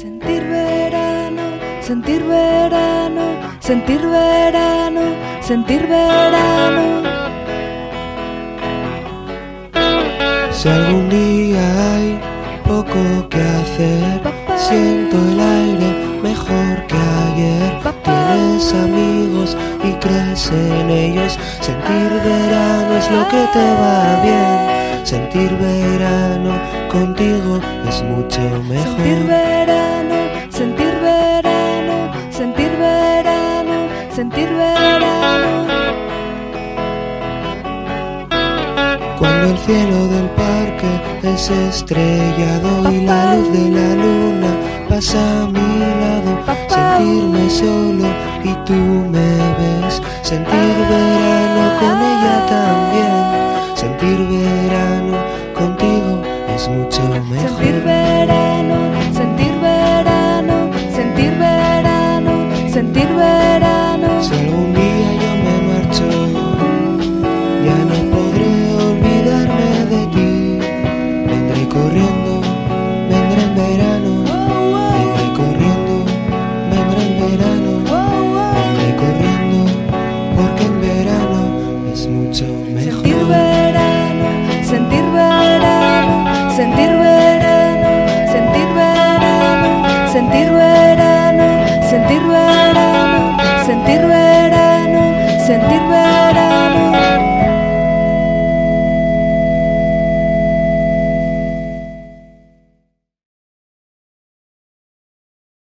Sentir verano, sentir verano, sentir verano, sentir verano. Si algún día hay poco que hacer, siento el aire mejor que ayer. Tienes amigos y crees en ellos. Sentir verano es lo que te va bien. Sentir verano contigo es mucho mejor. Sentir verano, sentir verano, sentir verano, sentir verano. Cuando el cielo del parque es estrellado y la luz de la luna pasa a mi lado, sentirme solo y tú me ves. Sentir verano